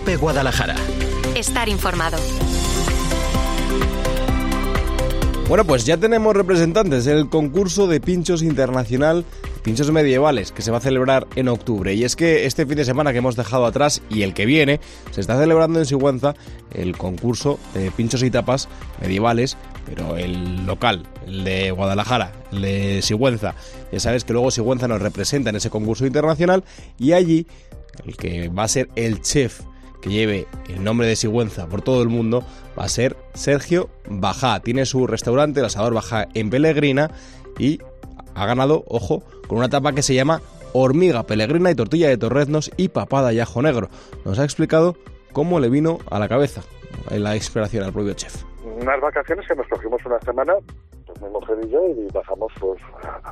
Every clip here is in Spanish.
COPE Guadalajara. Estar informado. Bueno, pues ya tenemos representantes del concurso de pinchos internacional, pinchos medievales, que se va a celebrar en octubre. Y es que este fin de semana que hemos dejado atrás y el que viene, se está celebrando en Sigüenza el concurso de pinchos y tapas medievales, pero el local, el de Guadalajara, el de Sigüenza. Ya sabes que luego Sigüenza nos representa en ese concurso internacional y allí el que va a ser el chef que lleve el nombre de Sigüenza por todo el mundo va a ser Sergio Bajá. Tiene su restaurante, el Asador Bajá, en Pelegrina, y ha ganado, ojo, con una tapa que se llama hormiga pelegrina y tortilla de torreznos y papada y ajo negro. Nos ha explicado cómo le vino a la cabeza en la inspiración al propio chef. Unas vacaciones que nos cogimos una semana, pues mi mujer y yo, y bajamos pues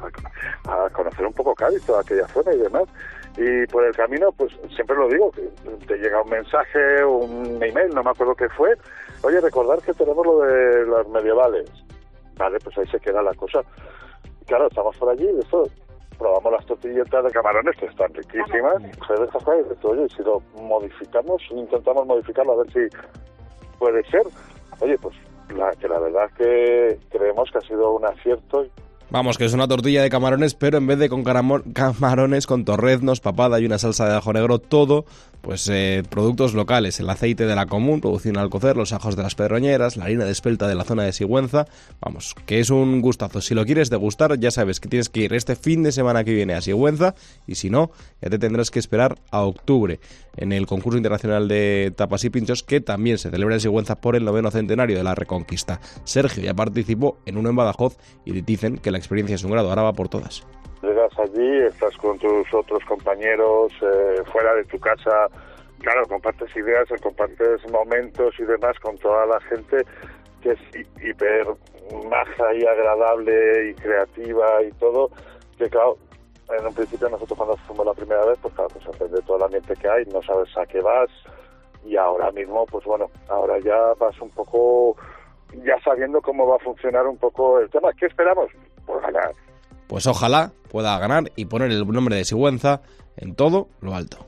a conocer un poco Cádiz, toda aquella zona y demás. Y por el camino, pues siempre lo digo, que te llega un mensaje, un email, no me acuerdo qué fue. Oye, recordar que tenemos lo de los medievales. Vale, pues ahí se queda la cosa. Claro, estamos por allí y esto, probamos las tortilletas de camarones, que están riquísimas. Oye, si lo modificamos, intentamos modificarlo a ver si puede ser. Oye, pues la verdad que creemos que ha sido un acierto. Vamos, que es una tortilla de camarones, pero en vez de con camarones, con torreznos, papada y una salsa de ajo negro, todo, pues productos locales, el aceite de la Común, producido en Alcocer, los ajos de las Pedroñeras, la harina de espelta de la zona de Sigüenza. Vamos, que es un gustazo. Si lo quieres degustar, ya sabes que tienes que ir este fin de semana que viene a Sigüenza, y si no, ya te tendrás que esperar a octubre en el concurso internacional de tapas y pinchos, que también se celebra en Sigüenza por el 9º centenario de la Reconquista. Sergio ya participó en uno en Badajoz y dicen que la experiencia es un grado, ahora va por todas. Llegas allí, estás con tus otros compañeros, fuera de tu casa, claro, compartes ideas, compartes momentos y demás con toda la gente que es hiper maja y agradable y creativa y todo, que claro, en un principio nosotros cuando fuimos la primera vez, pues claro, pues aprende todo el ambiente que hay, no sabes a qué vas, y ahora mismo, pues bueno, ahora ya vas un poco ya sabiendo cómo va a funcionar un poco el tema. ¿Qué esperamos? Pues ganar. Pues ojalá pueda ganar y poner el nombre de Sigüenza en todo lo alto.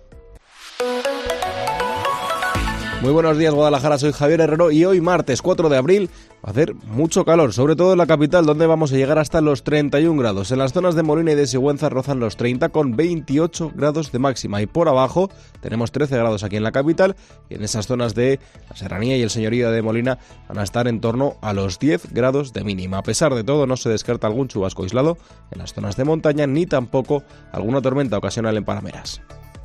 Muy buenos días, Guadalajara, soy Javier Herrero y hoy martes 4 de abril va a hacer mucho calor, sobre todo en la capital, donde vamos a llegar hasta los 31 grados. En las zonas de Molina y de Sigüenza rozan los 30 con 28 grados de máxima, y por abajo tenemos 13 grados aquí en la capital, y en esas zonas de la Serranía y el Señorío de Molina van a estar en torno a los 10 grados de mínima. A pesar de todo, no se descarta algún chubasco aislado en las zonas de montaña, ni tampoco alguna tormenta ocasional en Parameras.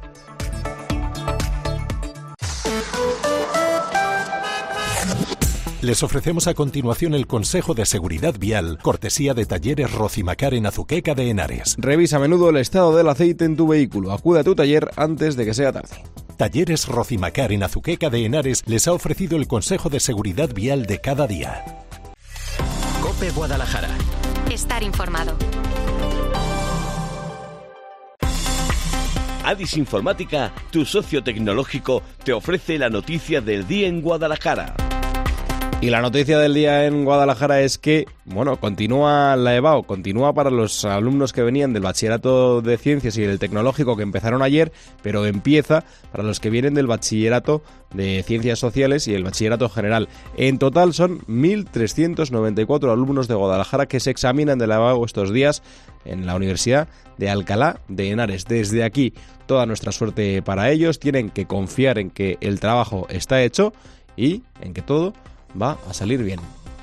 Les ofrecemos a continuación el consejo de seguridad vial, cortesía de Talleres Rocimacar en Azuqueca de Henares. Revisa a menudo el estado del aceite en tu vehículo. Acude a tu taller antes de que sea tarde. Talleres Rocimacar en Azuqueca de Henares les ha ofrecido el consejo de seguridad vial de cada día. COPE Guadalajara. Estar informado. Adis Informática, tu socio tecnológico, te ofrece la noticia del día en Guadalajara. Y la noticia del día en Guadalajara es que, continúa la EBAU, continúa para los alumnos que venían del Bachillerato de Ciencias y del Tecnológico que empezaron ayer, pero empieza para los que vienen del Bachillerato de Ciencias Sociales y el Bachillerato General. En total son 1.394 alumnos de Guadalajara que se examinan de la EBAU estos días en la Universidad de Alcalá de Henares. Desde aquí, toda nuestra suerte para ellos. Tienen que confiar en que el trabajo está hecho y en que todo va a salir bien.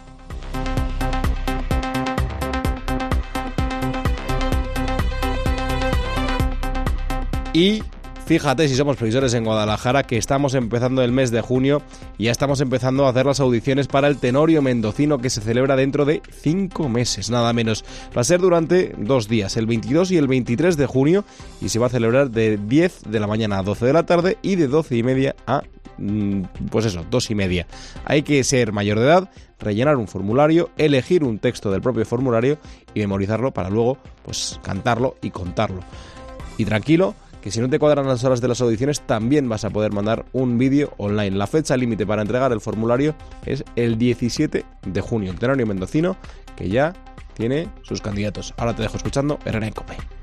Y fíjate, si somos previsores en Guadalajara, que estamos empezando el mes de junio y ya estamos empezando a hacer las audiciones para el Tenorio Mendocino, que se celebra dentro de 5 meses, nada menos. Va a ser durante 2 días, el 22 y el 23 de junio, y se va a celebrar de 10 de la mañana a 12 de la tarde y de 12:30 a 2:30. Hay que ser mayor de edad, rellenar un formulario, elegir un texto del propio formulario y memorizarlo para luego cantarlo y contarlo. Y tranquilo, que si no te cuadran las horas de las audiciones, también vas a poder mandar un vídeo online. La fecha límite para entregar el formulario es el 17 de junio. El Tenorio Mendocino, que ya tiene sus candidatos. Ahora te dejo escuchando Herrera en COPE.